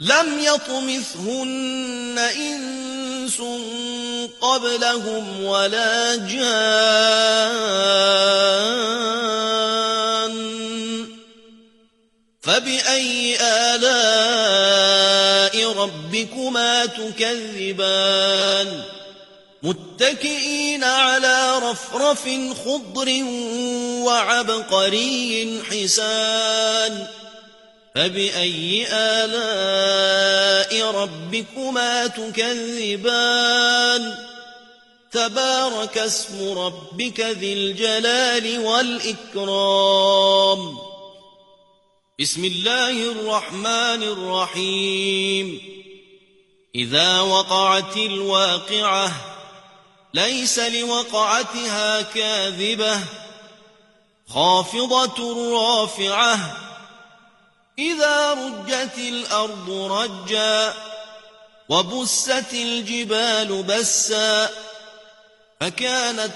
لم يطمثهن إنس قبلهم ولا جان فبأي آلاء ربكما تكذبان متكئين على رفرف خضر وعبقري حسان فبأي آلاء ربكما تكذبان تبارك اسم ربك ذي الجلال والإكرام بسم الله الرحمن الرحيم إذا وقعت الواقعة ليس لوقعتها كاذبة خافضة رافعة إذا رجت الأرض رجا وبست الجبال بسا فكانت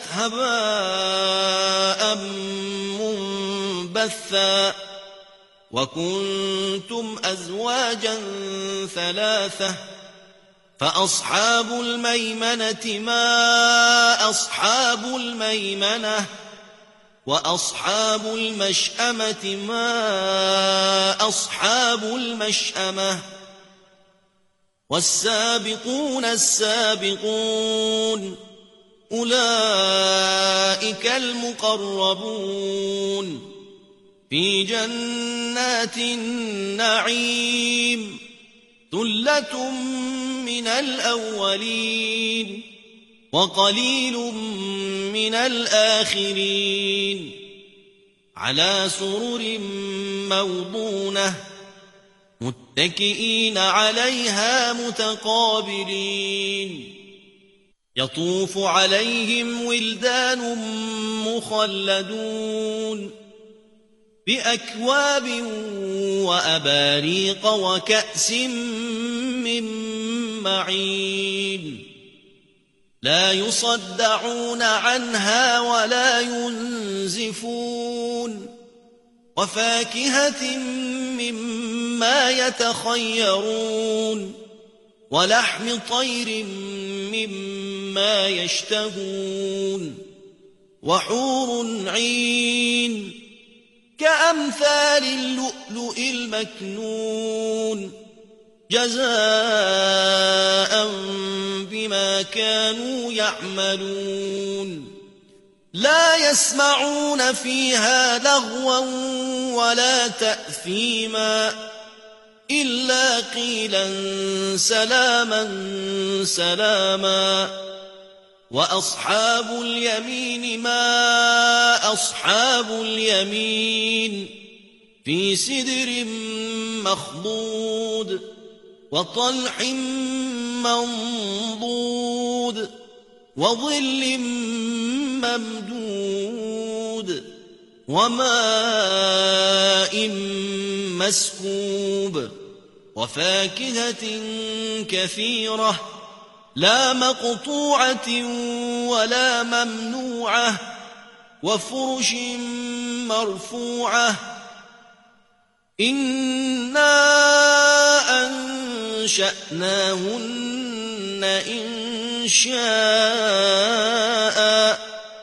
هباء منبثا وكنتم أزواجا ثلاثة فأصحاب الميمنة ما أصحاب الميمنة وأصحاب المشأمة ما أصحاب المشأمة والسابقون السابقون أولئك المقربون في جنات النعيم ثلة من الأولين وقليل من الآخرين على سرر موضونة متكئين عليها متقابلين يطوف عليهم ولدان مخلدون بأكواب وأباريق وكأس من معين لا يصدعون عنها ولا ينزفون وفاكهة مما يتخيرون ولحم طير مما يشتهون وحور عين كأمثال اللؤلؤ المكنون جزاء بما كانوا يعملون لا يسمعون فيها لغوا ولا تأثيما إلا قيلا سلاما سلاما وأصحاب اليمين ما أصحاب اليمين في سدر مخضود وطلح منضود وظل ممدود وماء مسكوب وفاكهة كثيرة لا مقطوعة ولا ممنوعة وفرش مرفوعة إنا أنشأناهن إنشاء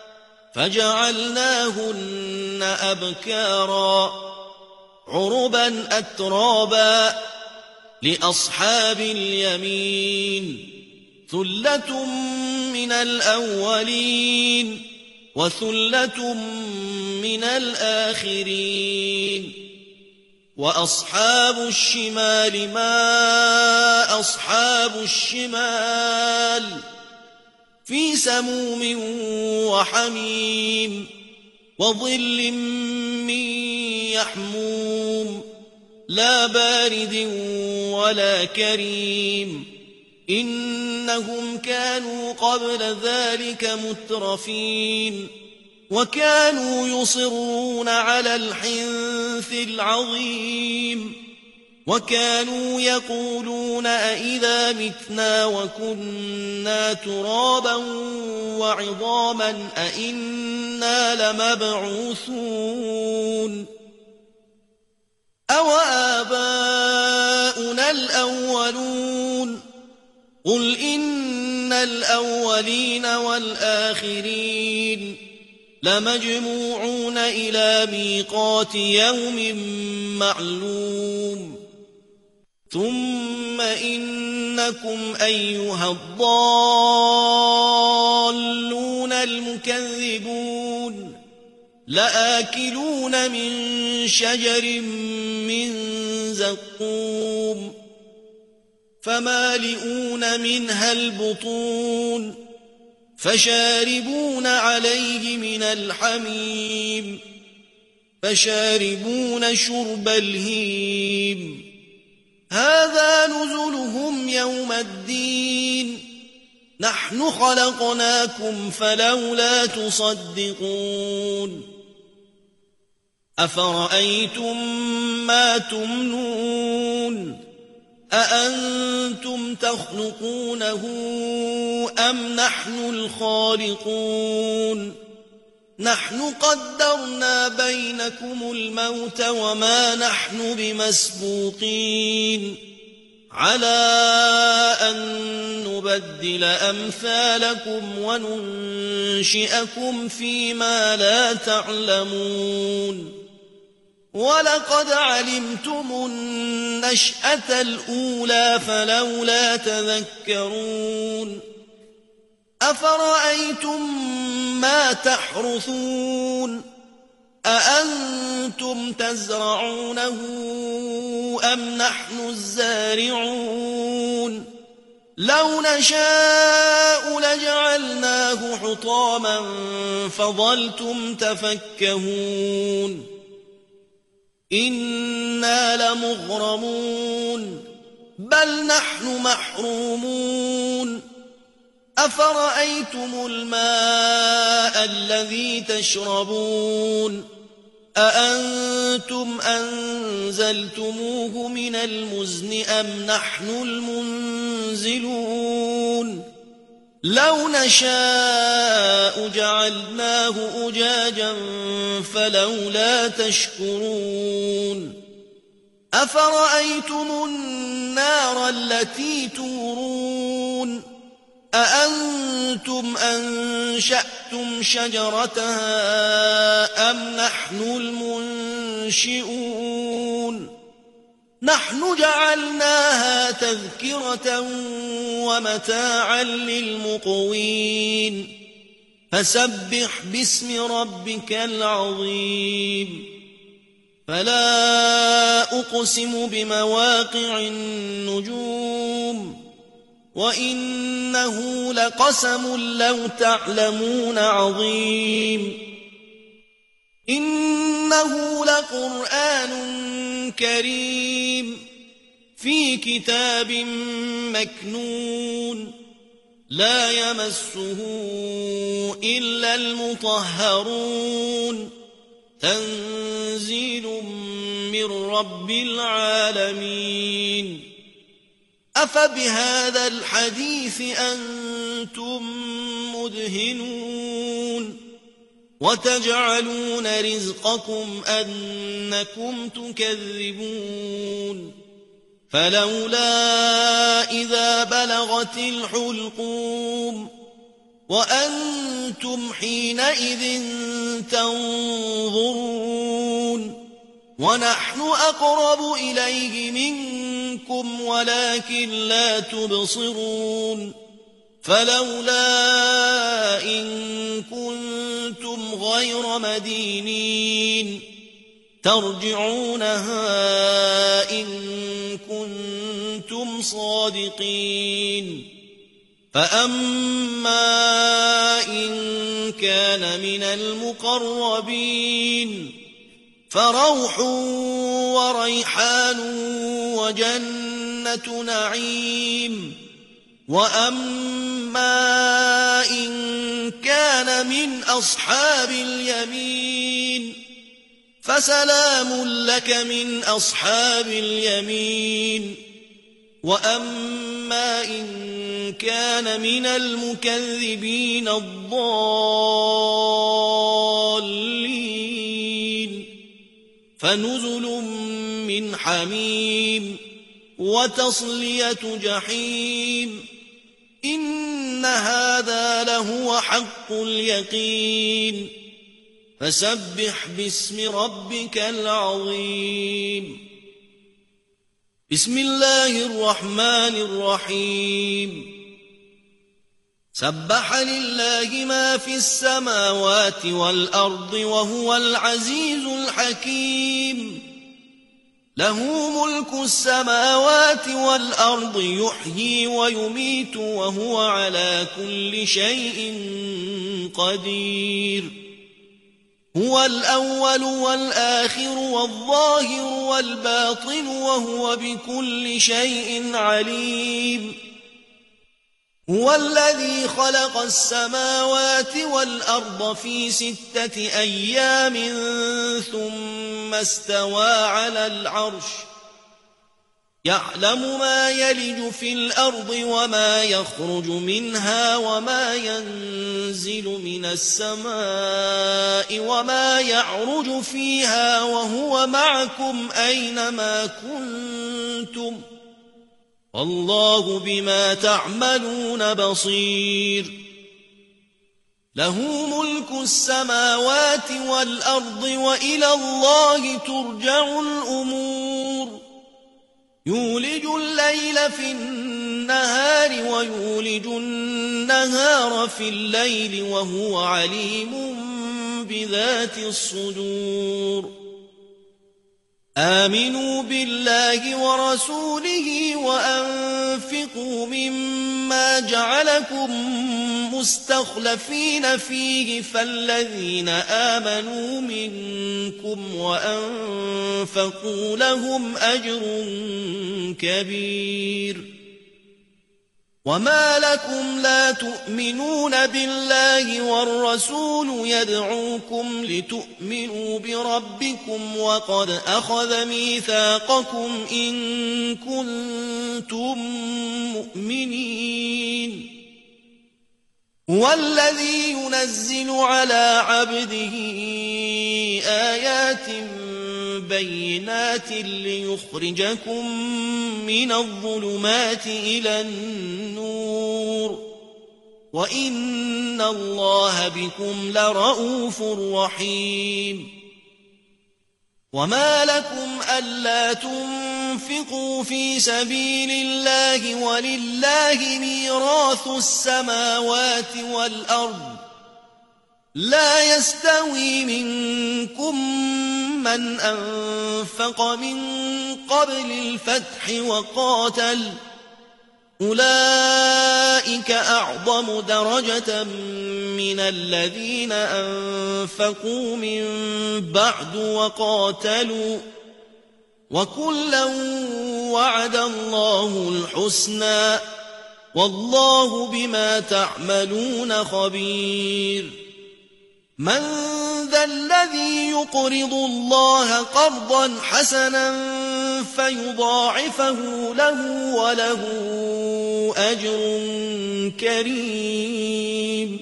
فجعلناهن أبكارا عربا أترابا لأصحاب اليمين ثلة من الأولين وثلة من الآخرين وأصحاب الشمال ما أصحاب الشمال في سموم وحميم وظل من يحموم لا بارد ولا كريم إنهم كانوا قبل ذلك مترفين وكانوا يصرون على الحنث العظيم وكانوا يقولون أئذا متنا وكنا ترابا وعظاما أئنا لمبعوثون أوآباؤنا الأولون قل إن الأولين والآخرين لمجموعون إلى ميقات يوم معلوم ثم إنكم أيها الضالون المكذبون لآكلون من شجر من زقوم فمالئون منها البطون فشاربون عليه من الحميم فشاربون شرب الهيم هذا نزلهم يوم الدين نحن خلقناكم فلولا تصدقون أفرأيتم ما تمنون أأنتم تخلقونه أم نحن الخالقون نحن قدرنا بينكم الموت وما نحن بمسبوقين على أن نبدل أمثالكم وننشئكم فيما لا تعلمون ولقد علمتم النشأة الأولى فلولا تذكرون أفرأيتم ما تحرثون أأنتم تزرعونه أم نحن الزارعون لو نشاء لجعلناه حطاما فظلتم تفكهون إنا لمغرمون بل نحن محرومون أفرأيتم الماء الذي تشربون أأنتم أنزلتموه من المزن أم نحن المنزلون لو نشاء جعلناه أجاجا فلولا تشكرون أفرأيتم النار التي تورون أأنتم أنشأتم شجرتها أم نحن المنشئون نحن جعلناها تذكرة ومتاعا للمقوين فسبح باسم ربك العظيم فلا أقسم بمواقع النجوم وإنه لقسم لو تعلمون عظيم إنه لقرآن كريم في كتاب مكنون لا يمسه إلا المطهرون تنزيل من رب العالمين أفبهذا الحديث أنتم مدهنون وتجعلون رزقكم أنكم تكذبون فلولا إذا بلغت الحلقوم وأنتم حينئذ تنظرون ونحن أقرب إليه منكم ولكن لا تبصرون فلولا إن كنتم غير مدينين ترجعونها إن كنتم صادقين فأما إن كان من المقربين فروح وريحان وجنة نعيم وأما إن كان من أصحاب اليمين فسلام لك من أصحاب اليمين وأما إن كان من المكذبين الضالين فنزل من حميم وتصلية جحيم إن هذا لهو حق اليقين فسبح باسم ربك العظيم بسم الله الرحمن الرحيم سبح لله ما في السماوات والأرض وهو العزيز الحكيم له ملك السماوات والأرض يحيي ويميت وهو على كل شيء قدير هو الأول والآخر والظاهر والباطن وهو بكل شيء عليم هو الذي خلق السماوات والأرض في 6 أيام ثم استوى على العرش يعلم ما يلج في الأرض وما يخرج منها وما ينزل من السماء وما يعرج فيها وهو معكم أينما كنتم والله بما تعملون بصير له ملك السماوات والأرض وإلى الله ترجع الأمور يولج الليل في النهار ويولج النهار في الليل وهو عليم بذات الصدور آمنوا بالله ورسوله وأنفقوا مما جعلكم مستخلفين فيه فالذين آمنوا منكم وأنفقوا لهم أجر كبير وما لكم لا تؤمنون بالله والرسول يدعوكم لتؤمنوا بربكم وقد أخذ ميثاقكم إن كنتم مؤمنين هو الذي ينزل على عبده آيات بينات ليخرجكم من الظلمات إلى النور وإن الله بكم لرءوف رحيم وما لكم ألا تنفقوا في سبيل الله ولله ميراث السماوات والأرض لا يستوي منكم من أنفق من قبل الفتح وقاتل أولئك أعظم درجة من الذين أنفقوا من بعد وقاتلوا وكلا وعد الله الحسنى والله بما تعملون خبير من ذا الذي يقرض الله قرضا حسنا فيضاعفه له وله أجر كريم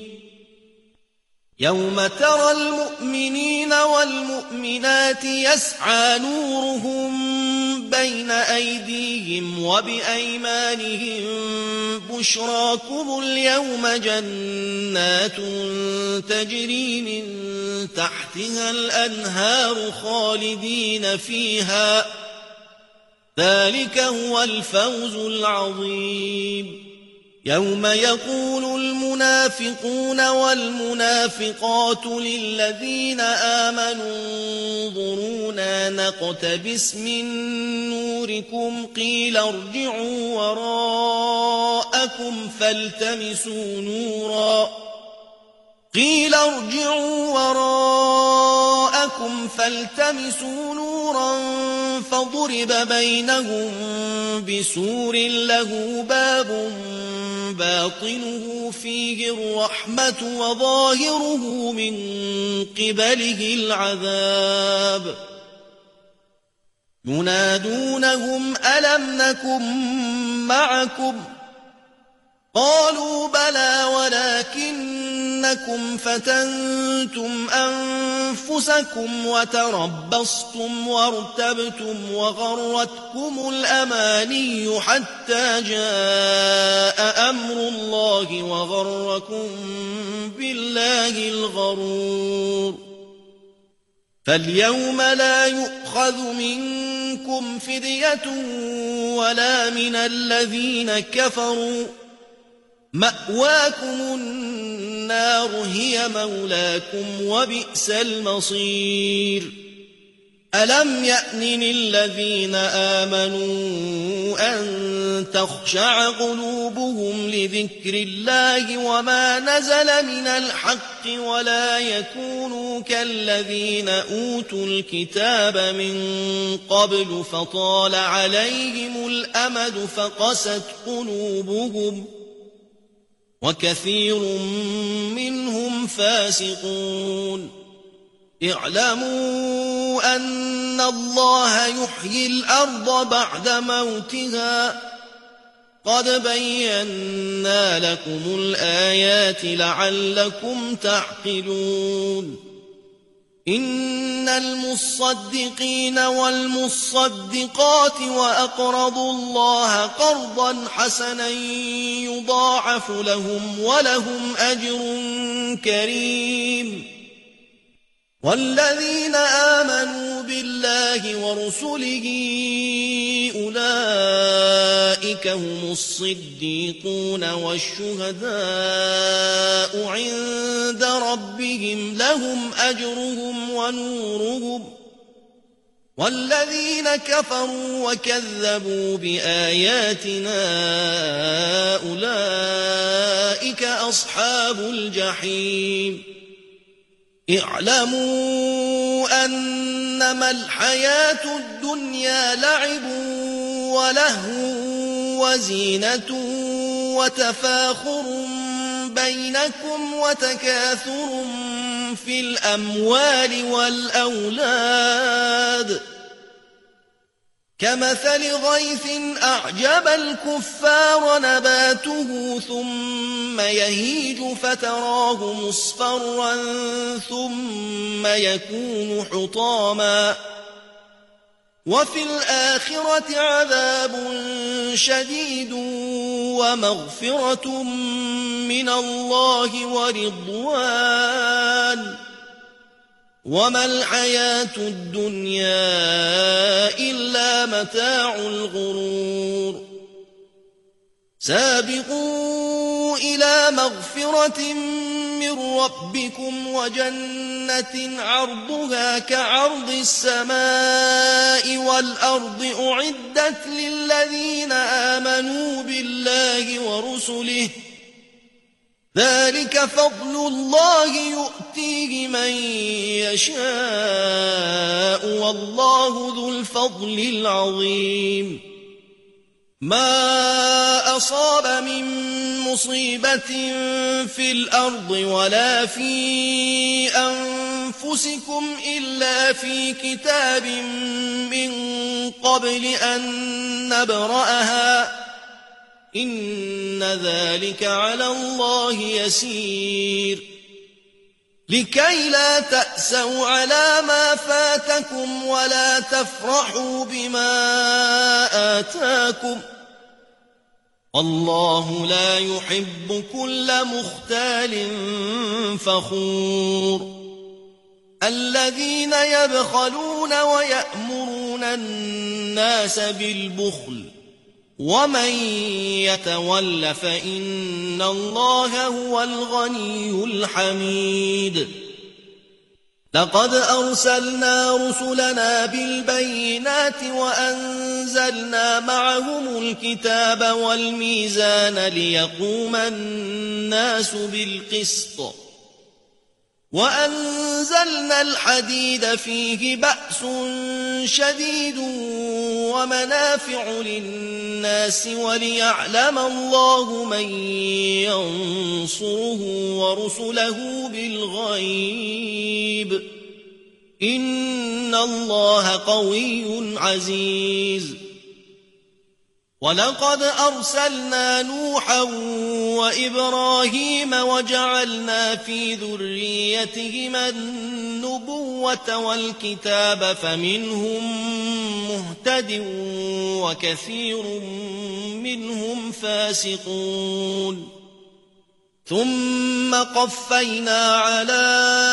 يوم ترى المؤمنين والمؤمنات يسعى نورهم بين أيديهم وبأيمانهم بشراكم اليوم جنات تجري من تحتها الأنهار خالدين فيها ذلك هو الفوز العظيم يوم يقول المنافقون والمنافقات للذين آمنوا انظرونا نقتبس من نوركم قيل ارجعوا وراءكم فالتمسوا نورا فضرب بينهم بسور له باب باطنه فيه الرحمة وظاهره من قبله العذاب ينادونهم ألم نكن معكم قالوا بلى ولكنكم فتنتم أنفسكم وتربصتم وارتبتم وغرتكم الأماني حتى جاء أمر الله وغركم بالله الغرور فاليوم لا يؤخذ منكم فدية ولا من الذين كفروا مأواكم النار هي مولاكم وبئس المصير ألم يأن للذين آمنوا أن تخشع قلوبهم لذكر الله وما نزل من الحق ولا يكونوا كالذين أوتوا الكتاب من قبل فطال عليهم الأمد فقست قلوبهم وكثير منهم فاسقون اعلموا أن الله يحيي الأرض بعد موتها قد بينا لكم الآيات لعلكم تعقلون إن المصدقين والمصدقات وأقرضوا الله قرضا حسنا يضاعف لهم ولهم أجر كريم والذين آمنوا بالله ورسله أولئك هم الصديقون والشهداء عند ربهم لهم أجرهم ونورهم والذين كفروا وكذبوا بآياتنا أولئك أصحاب الجحيم اعلموا أنما الحياة الدنيا لعب ولهو وزينة وتفاخر بينكم وتكاثر في الأموال والأولاد كمثل غيث أعجب الكفار نباته ثم يهيج فتراه مصفرا ثم يكون حطاما وفي الآخرة عذاب شديد ومغفرة من الله ورضوان وما الحياة الدنيا إلا متاع الغرور سابقوا إلى مغفرة من ربكم وجنة عرضها كعرض السماء والأرض أعدت للذين آمنوا بالله ورسله ذلك فضل الله يؤتيه من يشاء والله ذو الفضل العظيم ما أصاب من مصيبة في الأرض ولا في أنفسكم إلا في كتاب من قبل أن نبرأها إن ذلك على الله يسير لكي لا تأسوا على ما فاتكم ولا تفرحوا بما آتاكم الله لا يحب كل مختال فخور الذين يبخلون ويأمرون الناس بالبخل ومن يتول فإن الله هو الغني الحميد لقد أرسلنا رسلنا بالبينات وأنزلنا معهم الكتاب والميزان ليقوم الناس بالقسط وأنزلنا الحديد فيه بأس شديد ومنافع للناس وليعلم الله من ينصره ورسله بالغيب إن الله قوي عزيز ولقد أرسلنا نوحا وإبراهيم وجعلنا في ذريتهما النبوة والكتاب فمنهم مهتد وكثير منهم فاسقون ثم قفينا على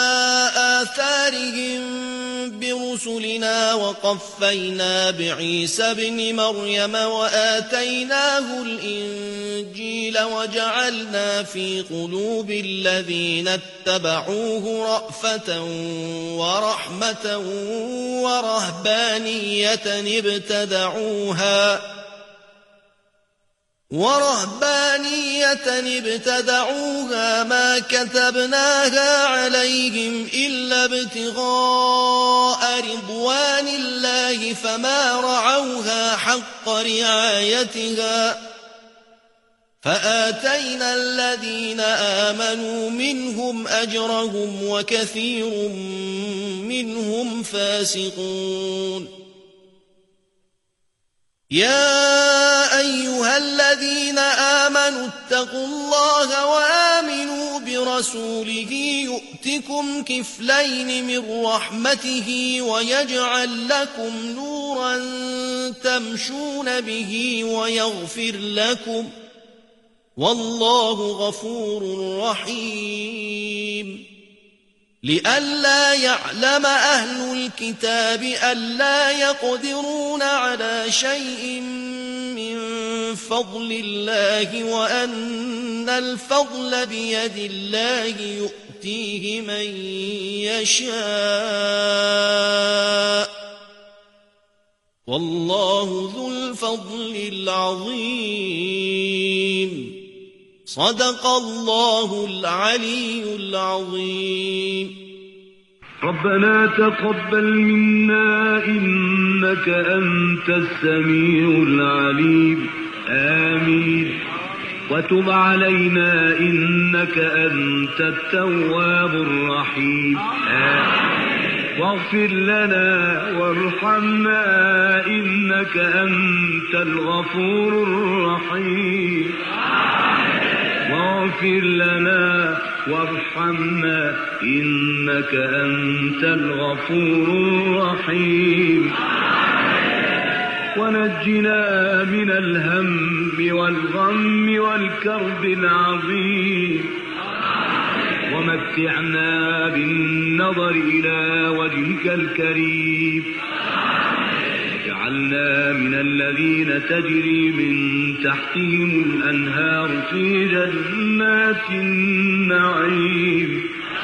آثارهم برسلنا وقفينا بعيسى ابن مريم وآتيناه الإنجيل وجعلنا في قلوب الذين اتبعوه رأفة ورحمة ورهبانية ابتدعوها ما كتبناها عليهم إلا ابتغاء رضوان الله فما رعوها حق رعايتها فآتينا الذين آمنوا منهم أجرهم وكثير منهم فاسقون يا أيها الذين آمنوا اتقوا الله وآمنوا برسوله يؤتكم كفلين من رحمته ويجعل لكم نورا تمشون به ويغفر لكم والله غفور رحيم لئلا يعلم أهل الكتاب ألا يقدرون على شيء من فضل الله وأن الفضل بيد الله يؤتيه من يشاء والله ذو الفضل العظيم صدق الله العلي العظيم ربنا تقبل منا إنك أنت السميع العليم آمين وتب علينا إنك أنت التواب الرحيم واغفر لنا وارحمنا إنك أنت الغفور الرحيم واغفر لنا وارحمنا إنك أنت الغفور الرحيم ونجنا من الهم والغم والكرب العظيم ومتعنا بالنظر إلى وجهك الكريم واجعلنا من الذين تجري من تحتهم الأنهار في جنات النعيم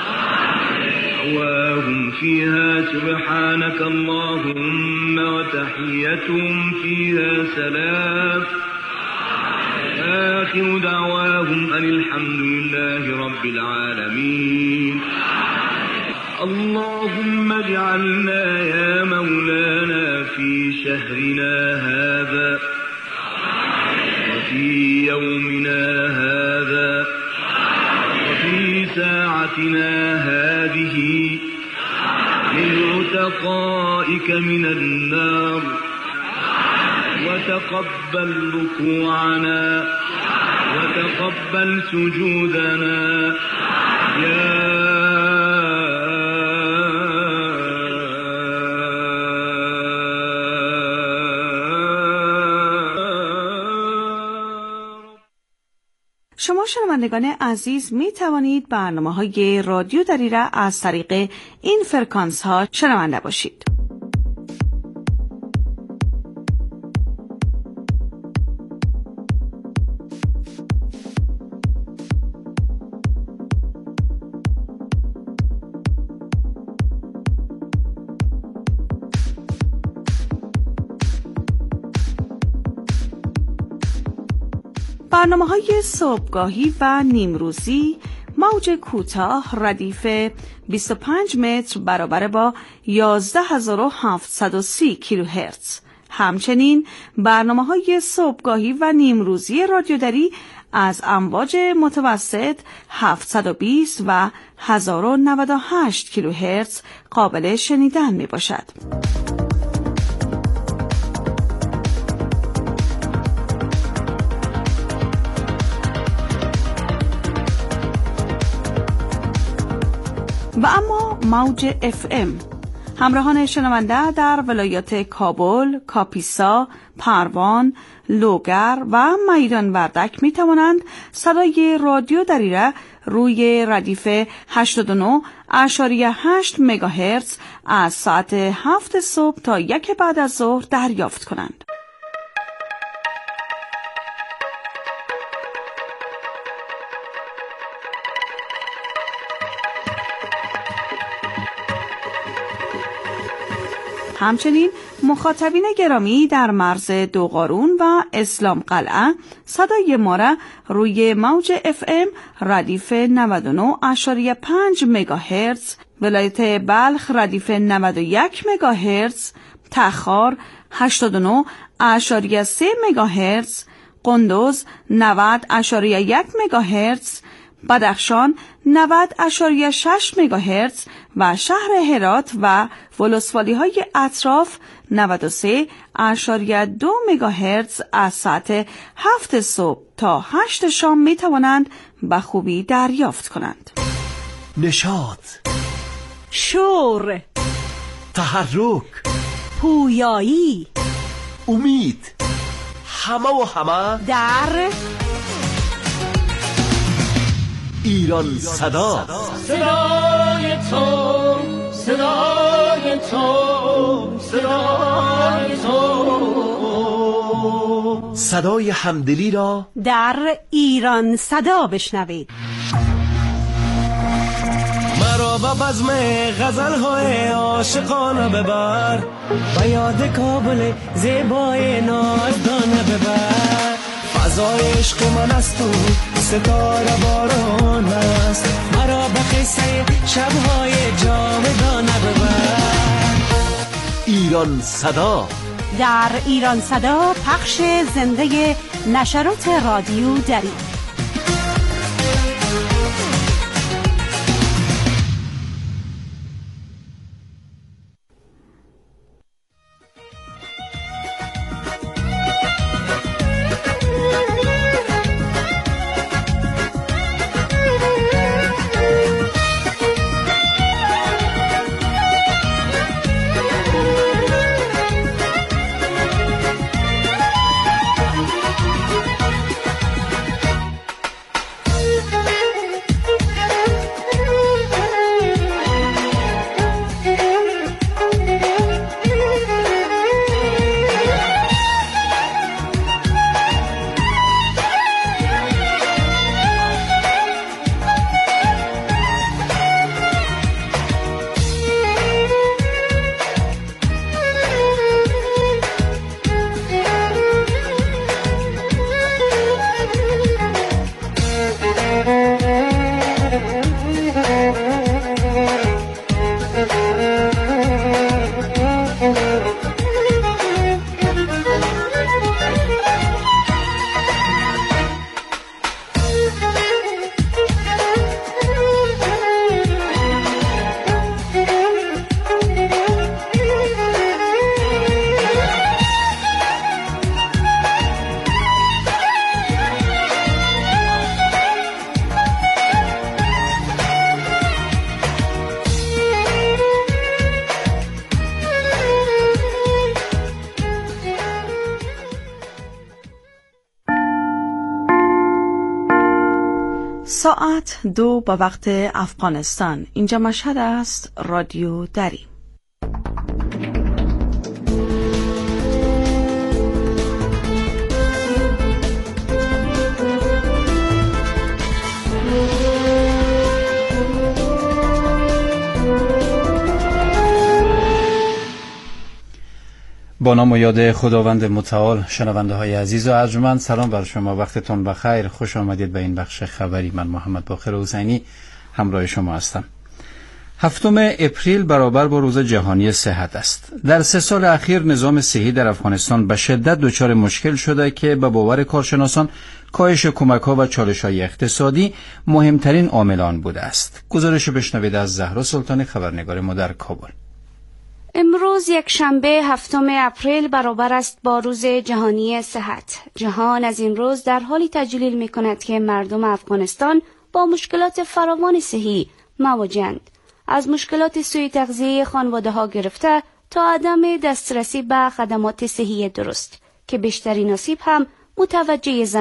دعواهم فيها سبحانك اللهم وتحيتهم فيها سلام آخر دعواهم أن الحمد لله رب العالمين اللهم اجعلنا يا مولانا في شهرنا هذا وفي يومنا هذا وفي ساعتنا هذه من عتقائك من النار وتقبل ركوعنا وتقبل سجودنا يا شما شنوندگان عزیز می توانید برنامه‌های رادیو دریرة از طریق این فرکانس ها شنونده باشید. برنامه‌های صبحگاهی و نیمروزی موج کوتاه ردیف 25 متر برابر با 11730 کیلوهرتز. همچنین برنامه‌های صبحگاهی و نیمروزی رادیو دری از امواج متوسط 720 و 1098 کیلوهرتز قابل شنیدن میباشد. و اما موج FM. همراهان شنونده در ولایات کابل، کاپیسا، پروان، لوگر و میدان وردک می توانند صدای رادیو دریره روی ردیف 89.8 مگاهرتز از ساعت 7 صبح تا 1 بعد از ظهر دریافت کنند. همچنین مخاطبین گرامی در مرز دوقارون و اسلام قلعه صدای ما را روی موج FM ردیف 99.5 مگاهرتز، ولایت بلخ ردیف 91 مگاهرتز، تخار 89.3 مگاهرتز، قندوز 90.1 مگاهرتز، بدخشان 90.6 مگاهرتز و شهر هرات و ولسوالی های اطراف 93.2 مگاهرتز از ساعت 7 صبح تا 8 شام می توانند به خوبی دریافت کنند. نشاط، شور، تحرک، پویایی، امید، همه در ایران صدا. صدای تو، صدای تو، صدای تو، صدای همدلی را در ایران صدا بشنوید. مرا به بزم غزل‌های عاشقانه ببر، به یاد کابل زیبای نازدانه ببر. فضای عشق من است و ستاره باران است، مرا به قصه شب‌های جاودانه ببر. ایران صدا. در ایران صدا پخش زنده نشرات رادیو دری. ساعت 2 به وقت افغانستان. اینجا مشهد است رادیو دری. با نام و یاد خداوند متعال، شنونده های عزیز و ارجمند، سلام بر شما، وقتتون بخیر، خوش آمدید به این بخش خبری. من محمد باقر حسینی همراه شما هستم. 7 اپریل برابر با روز جهانی صحت است. در 3 سال اخیر نظام صحی در افغانستان به شدت دچار مشکل شده که به باور کارشناسان کاهش کمک‌ها و چالش‌های اقتصادی مهمترین عامل آن بوده است. گزارش بشنوید از زهرا سلطانی، خبرنگار ما در کابل. امروز یک شنبه 7 اپریل برابر است با روز جهانی صحت. جهان از این روز در حالی تجلیل می کند که مردم افغانستان با مشکلات فراوان صحی مواجه‌اند. از مشکلات سوء تغذیه خانواده‌ها گرفته تا عدم دسترسی به خدمات صحی درست که بیشترین آسیب هم متوجه زن